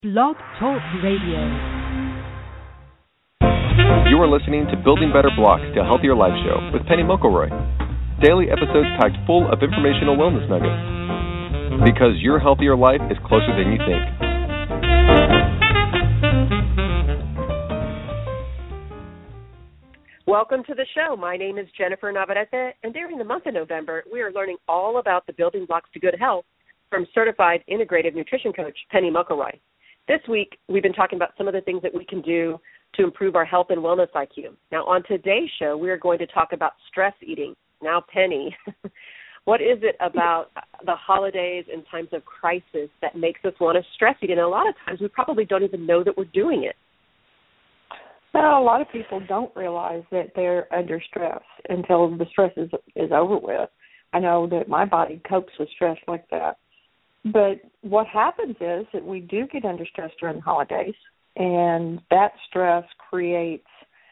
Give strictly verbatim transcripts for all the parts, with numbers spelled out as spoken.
Blog Talk Radio. You are listening to Building Better Blocks to a Healthier Life show with Penny McElroy. Daily episodes packed full of informational wellness nuggets. Because your healthier life is closer than you think. Welcome to the show. My name is Jennifer Navarrete, and during the month of November, we are learning all about the building blocks to good health from certified integrative nutrition coach Penny McElroy. This week, we've been talking about some of the things that we can do to improve our health and wellness I Q. Now, on today's show, we are going to talk about stress eating. Now, Penny, what is it about the holidays and times of crisis that makes us want to stress eat? And a lot of times, we probably don't even know that we're doing it. Well, a lot of people don't realize that they're under stress until the stress is, is over with. I know that my body copes with stress like that. But what happens is that we do get under stress during the holidays, and that stress creates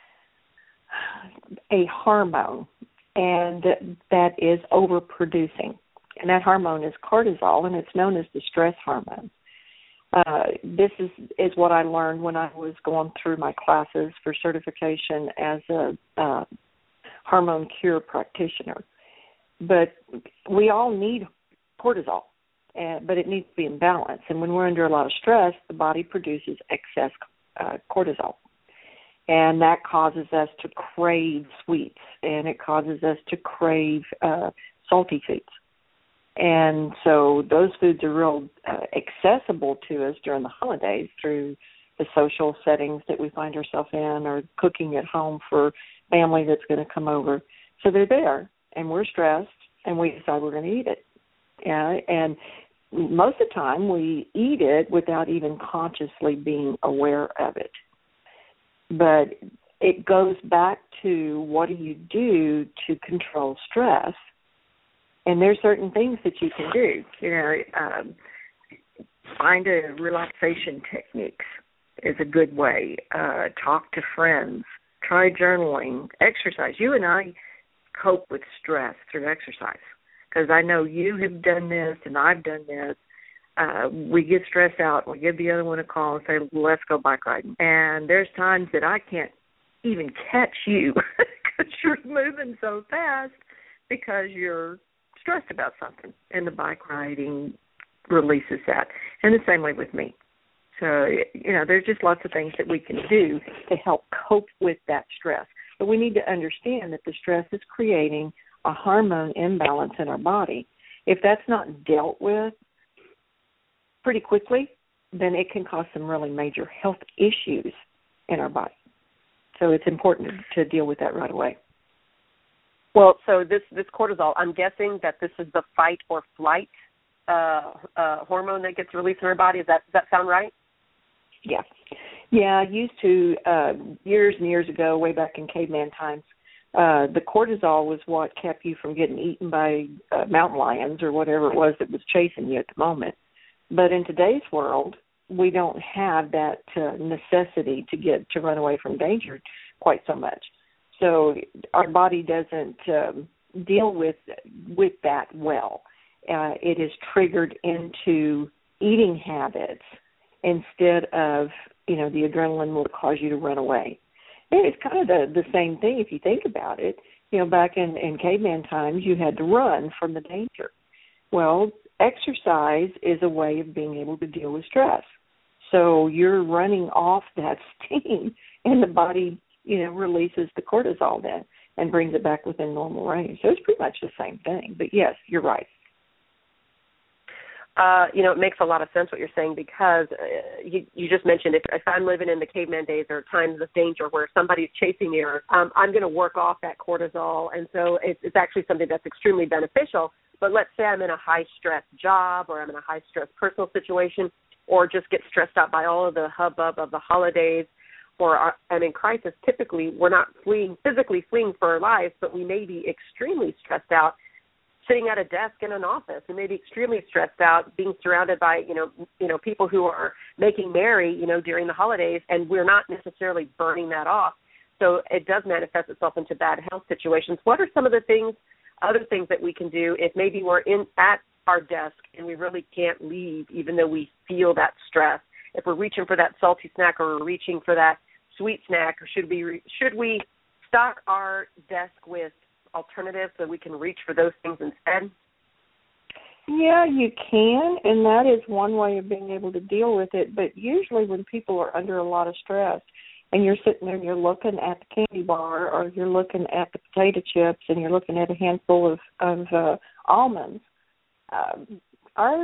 a hormone, and that is overproducing. And that hormone is cortisol, and it's known as the stress hormone. Uh, this is, is what I learned when I was going through my classes for certification as a uh, hormone cure practitioner. But we all need cortisol. Uh, but it needs to be in balance. And when we're under a lot of stress, the body produces excess uh, cortisol. And that causes us to crave sweets, and it causes us to crave uh, salty foods. And so those foods are real uh, accessible to us during the holidays through the social settings that we find ourselves in, or cooking at home for family that's going to come over. So they're there, and we're stressed, and we decide we're going to eat it. Yeah, and most of the time we eat it without even consciously being aware of it. But it goes back to, what do you do to control stress? And there's certain things that you can do. You know, um, find a relaxation techniques is a good way. Uh, talk to friends. Try journaling. Exercise. You and I cope with stress through exercise. Because I know you have done this and I've done this. Uh, we get stressed out. We give the other one a call and say, let's go bike riding. And there's times that I can't even catch you because you're moving so fast because you're stressed about something. And the bike riding releases that. And the same way with me. So, you know, there's just lots of things that we can do to help cope with that stress. But we need to understand that the stress is creating a hormone imbalance in our body. If that's not dealt with pretty quickly, then it can cause some really major health issues in our body. So it's important to deal with that right away. Well, so this, this cortisol, I'm guessing that this is the fight or flight uh, uh, hormone that gets released in our body. Is that, does that sound right? Yeah. Yeah, I used to, uh, years and years ago, way back in caveman times, Uh, the cortisol was what kept you from getting eaten by uh, mountain lions or whatever it was that was chasing you at the moment. But in today's world, we don't have that uh, necessity to get to run away from danger quite so much. So our body doesn't um, deal with with that well. Uh, it is triggered into eating habits instead of, you know, the adrenaline will cause you to run away. It's kind of the, the same thing if you think about it. You know, back in, in caveman times, you had to run from the danger. Well, exercise is a way of being able to deal with stress. So you're running off that steam, and the body, you know, releases the cortisol then and brings it back within normal range. So it's pretty much the same thing. But, yes, you're right. Uh, you know, it makes a lot of sense what you're saying because uh, you, you just mentioned if, if I'm living in the caveman days or times of danger where somebody's chasing me, or um, I'm going to work off that cortisol. And so it's, it's actually something that's extremely beneficial. But let's say I'm in a high-stress job, or I'm in a high-stress personal situation, or just get stressed out by all of the hubbub of the holidays, or are, I'm in crisis. Typically, we're not fleeing, physically fleeing for our lives, but we may be extremely stressed out sitting at a desk in an office. We may be extremely stressed out being surrounded by, you know, you know, people who are making merry, you know, during the holidays, and we're not necessarily burning that off. So it does manifest itself into bad health situations. What are some of the things, other things that we can do if maybe we're in at our desk and we really can't leave even though we feel that stress? if we're reaching for that salty snack or we're reaching for that sweet snack, or should we re- should we stock our desk with alternatives so we can reach for those things instead? Yeah, you can, and that is one way of being able to deal with it. But usually when people are under a lot of stress and you're sitting there and you're looking at the candy bar or you're looking at the potato chips and you're looking at a handful of, of uh, almonds, uh, our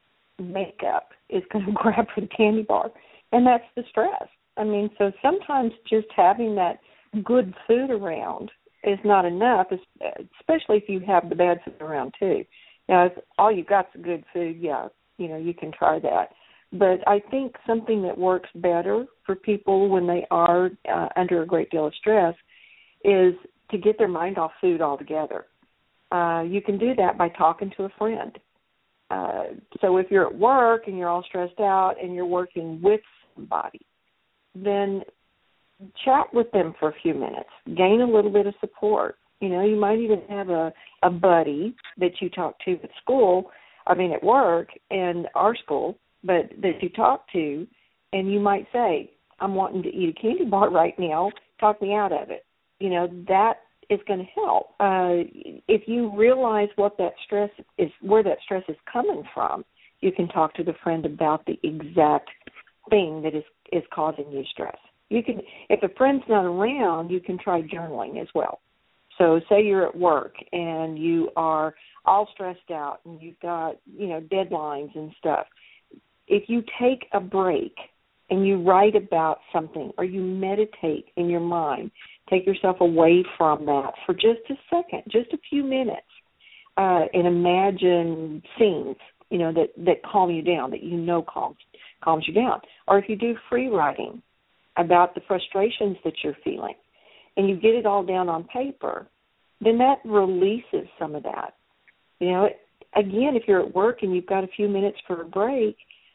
makeup is going to grab for the candy bar, and that's the stress. I mean, so sometimes just having that good food around is not enough, especially if you have the bad food around too. Now, if all you've got is good food, yeah, you know, you can try that. But I think something that works better for people when they are uh, under a great deal of stress is to get their mind off food altogether. Uh, you can do that by talking to a friend. Uh, so if you're at work and you're all stressed out and you're working with somebody, then chat with them for a few minutes. Gain a little bit of support. You know, you might even have a, a buddy that you talk to at school, I mean at work and our school, but that you talk to, and you might say, I'm wanting to eat a candy bar right now, talk me out of it. You know, that is going to help. Uh, if you realize what that stress is, where that stress is coming from, you can talk to the friend about the exact thing that is, is causing you stress. You can, if a friend's not around, you can try journaling as well. So say you're at work and you are all stressed out and you've got, you know, deadlines and stuff. If you take a break and you write about something or you meditate in your mind, take yourself away from that for just a second, just a few minutes, uh, and imagine scenes, you know, that, that calm you down, that you know calms, calms you down. Or if you do free writing about the frustrations that you're feeling, and you get it all down on paper, then that releases some of that. You know, again, if you're at work and you've got a few minutes for a break,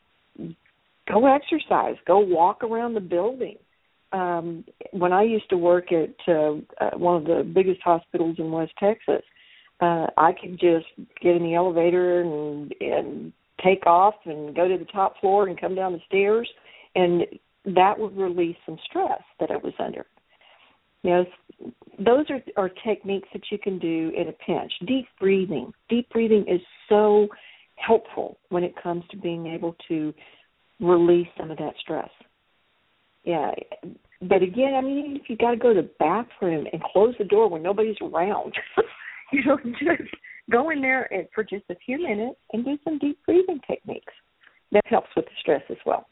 go exercise, go walk around the building. Um, when I used to work at uh, uh, one of the biggest hospitals in West Texas, uh, I could just get in the elevator and, and take off and go to the top floor and come down the stairs, and that would release some stress that I was under. You know, those are, are techniques that you can do in a pinch. Deep breathing. Deep breathing is so helpful when it comes to being able to release some of that stress. Yeah, but again, I mean, even if you got to go to the bathroom and close the door when nobody's around, you know, just go in there and for just a few minutes and do some deep breathing techniques. That helps with the stress as well.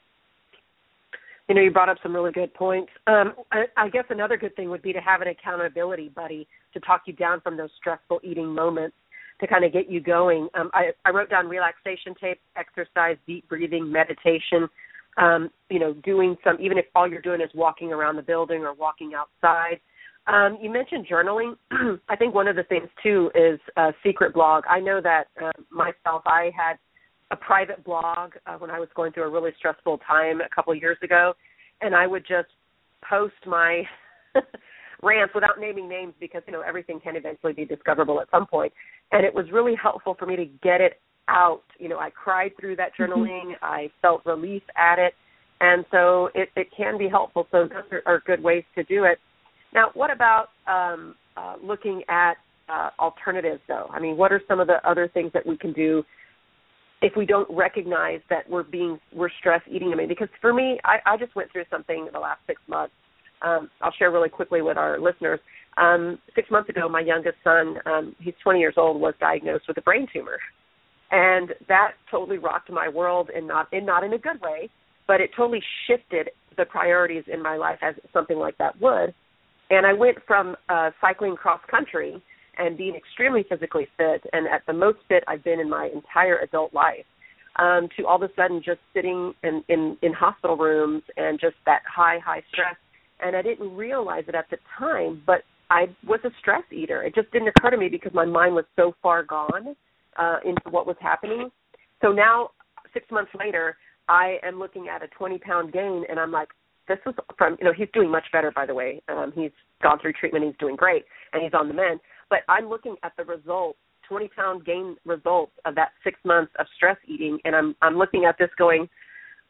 You know, you brought up some really good points. Um, I, I guess another good thing would be to have an accountability buddy to talk you down from those stressful eating moments to kind of get you going. Um, I, I wrote down relaxation tapes, exercise, deep breathing, meditation, um, you know, doing some, even if all you're doing is walking around the building or walking outside. Um, you mentioned journaling. I think one of the things, too, is a secret blog. I know that uh, myself, I had a private blog uh, when I was going through a really stressful time a couple of years ago, and I would just post my rants without naming names because, you know, everything can eventually be discoverable at some point. And it was really helpful for me to get it out. You know, I cried through that journaling. Mm-hmm. I felt relief at it. And so it, it can be helpful. So those are, are good ways to do it. Now, what about um, uh, looking at uh, alternatives, though? I mean, what are some of the other things that we can do if we don't recognize that we're being we're stress eating? I mean, because for me, I, I just went through something in the last six months. Um, I'll share really quickly with our listeners. Um, six months ago, my youngest son, um, he's twenty years old, was diagnosed with a brain tumor, and that totally rocked my world, and not in not in a good way, but it totally shifted the priorities in my life as something like that would. And I went from uh, cycling cross country and being extremely physically fit, and at the most fit I've been in my entire adult life, um, to all of a sudden just sitting in, in, in hospital rooms and just that high, high stress. And I didn't realize it at the time, but I was a stress eater. It just didn't occur to me because my mind was so far gone uh, into what was happening. So now, six months later, I am looking at a twenty-pound gain, and I'm like, this was from, you know, he's doing much better, by the way. Um, he's gone through treatment. He's doing great, and he's on the mend. But I'm looking at the results, twenty-pound gain results of that six months of stress eating, and I'm I'm looking at this going,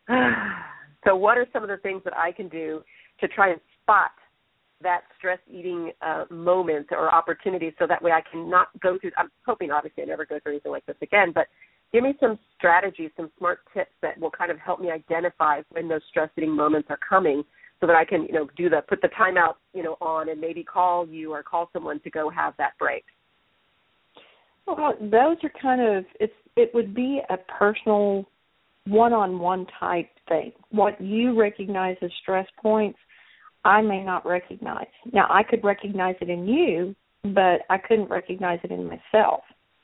So what are some of the things that I can do to try and spot that stress eating uh, moment or opportunity so that way I can not go through, I'm hoping obviously I never go through anything like this again, but give me some strategies, some smart tips that will kind of help me identify when those stress eating moments are coming so that I can, you know, do the, put the timeout, you know, on and maybe call you or call someone to go have that break. Well, those are kind of, it's, it would be a personal one-on-one type thing. What you recognize as stress points, I may not recognize. Now, I could recognize it in you, but I couldn't recognize it in myself.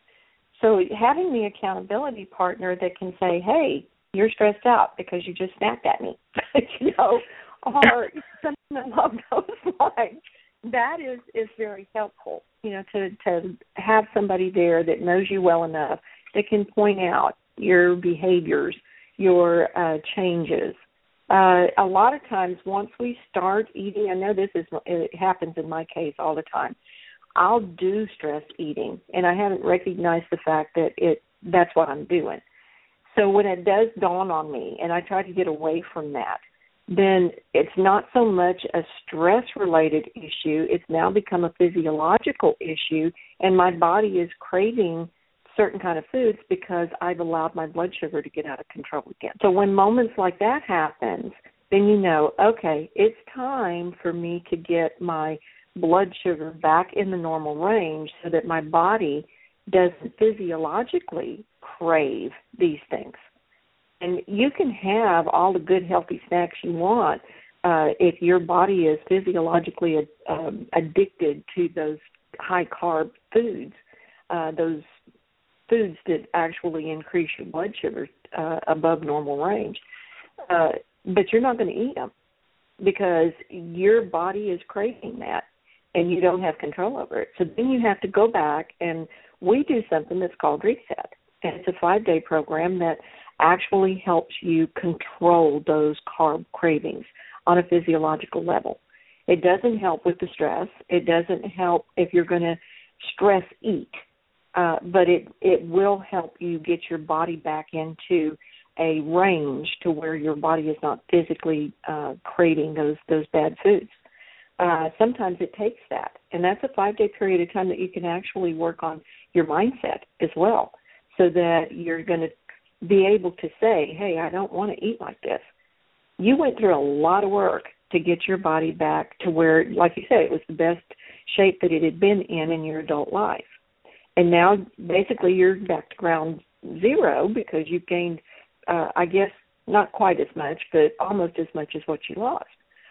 So having the accountability partner that can say, hey, you're stressed out because you just snapped at me, you know, or something along those lines, that is, is very helpful, you know, to, to have somebody there that knows you well enough that can point out your behaviors, your uh, changes. Uh, a lot of times once we start eating, I know this is, it happens in my case all the time, I'll do stress eating, and I haven't recognized the fact that it that's what I'm doing. So when it does dawn on me, and I try to get away from that, then it's not so much a stress-related issue. It's now become a physiological issue, and my body is craving certain kind of foods because I've allowed my blood sugar to get out of control again. So when moments like that happens, then you know, okay, it's time for me to get my blood sugar back in the normal range so that my body doesn't physiologically crave these things. And you can have all the good, healthy snacks you want uh, if your body is physiologically um, addicted to those high-carb foods, uh, those foods that actually increase your blood sugar uh, above normal range. Uh, but you're not going to eat them because your body is craving that, and you don't have control over it. So then you have to go back, and we do something that's called Reset. And it's a five-day program that actually helps you control those carb cravings on a physiological level. It doesn't help with the stress. It doesn't help if you're going to stress eat. Uh, but it, it will help you get your body back into a range to where your body is not physically uh, craving those, those bad foods. Uh, sometimes it takes that, and that's a five-day period of time that you can actually work on your mindset as well so that you're going to be able to say, hey, I don't want to eat like this. You went through a lot of work to get your body back to where, like you said, it was the best shape that it had been in in your adult life. And now basically you're back to ground zero because you've gained, uh, I guess, not quite as much, but almost as much as what you lost.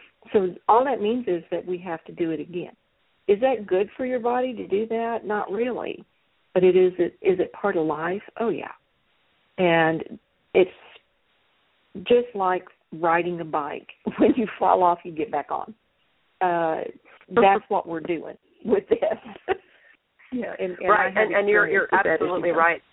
So all that means is that we have to do it again. Is that good for your body to do that? Not really. But it is, it, is it part of life? Oh, yeah. And it's just like riding a bike. When you fall off, you get back on. Uh, that's what we're doing with this. Yeah, and, and right, and, and you're you're absolutely right.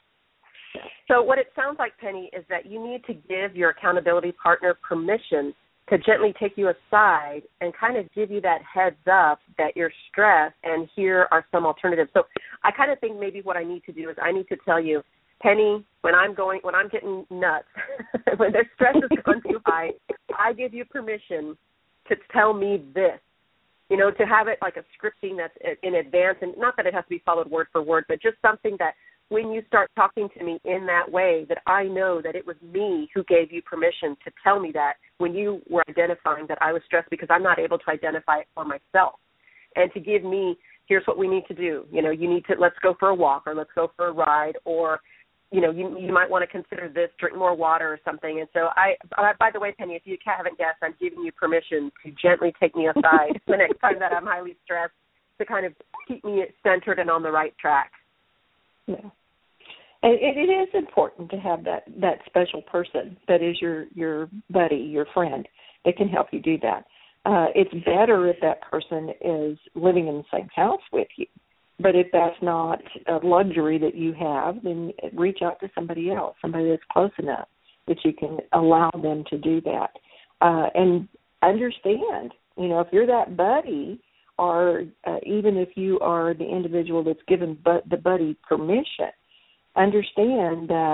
So what it sounds like, Penny, is that you need to give your accountability partner permission to gently take you aside and kind of give you that heads up that you're stressed and here are some alternatives. So I kind of think maybe what I need to do is I need to tell you, Penny, when I'm going, when I'm getting nuts, when their stress is going too high, I give you permission to tell me this. You know, to have it like a scripting that's in advance, and not that it has to be followed word for word, but just something that when you start talking to me in that way, that I know that it was me who gave you permission to tell me that when you were identifying that I was stressed because I'm not able to identify it for myself. And to give me, here's what we need to do. You know, you need to, let's go for a walk or let's go for a ride, or you know, you, you might want to consider this, drink more water or something. And so I, uh, by the way, Penny, if you haven't guessed, I'm giving you permission to gently take me aside the next time that I'm highly stressed to kind of keep me centered and on the right track. Yeah. And it, it is important to have that, that special person that is your, your buddy, your friend, that can help you do that. Uh, it's better if that person is living in the same house with you. But if that's not a luxury that you have, then reach out to somebody else, somebody that's close enough that you can allow them to do that. Uh, and understand, you know, if you're that buddy, or uh, even if you are the individual that's given but the buddy permission, understand that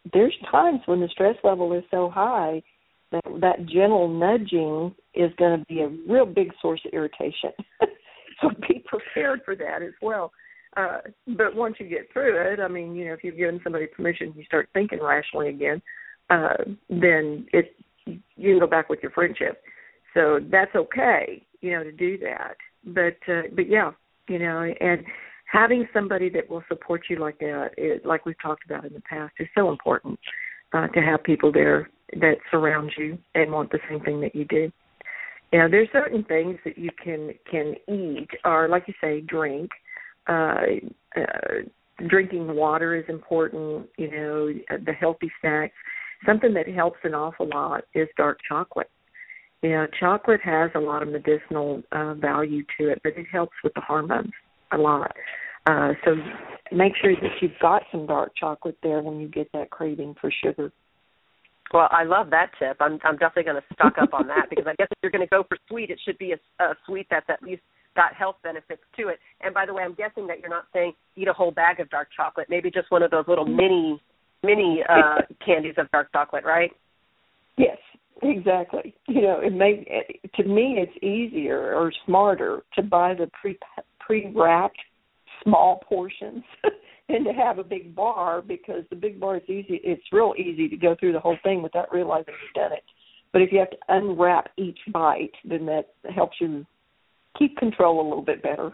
there's times when the stress level is so high that that gentle nudging is going to be a real big source of irritation. So be prepared for that as well. Uh, but once you get through it, I mean, you know, if you've given somebody permission, you start thinking rationally again, uh, then it you can go back with your friendship. So that's okay, you know, to do that. But uh, but yeah, you know, and having somebody that will support you like that, is, like we've talked about in the past, is so important. Uh, to have people there that surround you and want the same thing that you do. You know, there's certain things that you can can eat or, like you say, drink. Uh, uh, drinking water is important. You know, the healthy snacks. Something that helps an awful lot is dark chocolate. You know, chocolate has a lot of medicinal uh, value to it, but it helps with the hormones a lot. Uh, so make sure that you've got some dark chocolate there when you get that craving for sugar. Well, I love that tip. I'm, I'm definitely going to stock up on that because I guess if you're going to go for sweet, it should be a, a sweet that's at least got health benefits to it. And by the way, I'm guessing that you're not saying eat a whole bag of dark chocolate, maybe just one of those little mini mini uh, candies of dark chocolate, right? Yes, exactly. You know, it may, to me, it's easier or smarter to buy the pre pre-wrapped small portions than to have a big bar, because the big bar is easy. It's real easy to go through the whole thing without realizing you've done it. But if you have to unwrap each bite, then that helps you keep control a little bit better.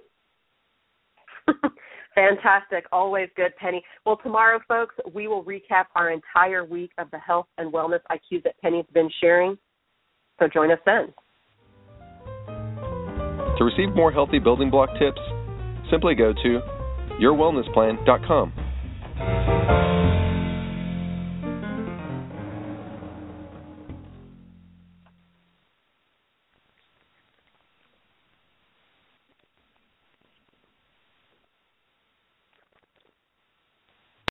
Fantastic. Always good, Penny. Well, tomorrow, folks, we will recap our entire week of the health and wellness I Qs that Penny's been sharing. So join us then. To receive more healthy building block tips, simply go to your wellness plan dot com.